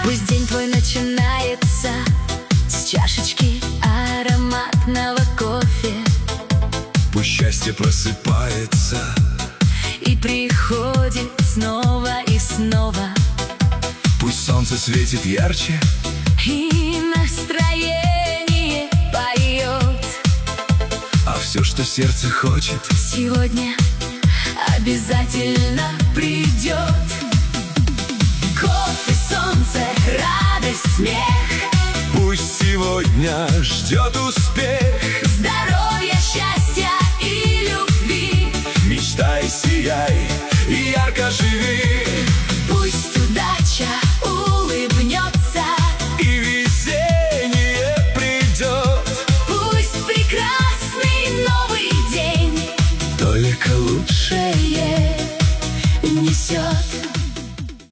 Пусть день твой начинается с чашечки ароматного кофе. Пусть счастье просыпается И приходит снова и снова. Пусть солнце светит ярче И настроение поет. А все, что сердце хочет, Сегодня обязательно придет. Кофе, солнце, радость, смех. пусть сегодня ждет успех. Здоровья, счастья и любви. Мечтай, сияй и ярко живи.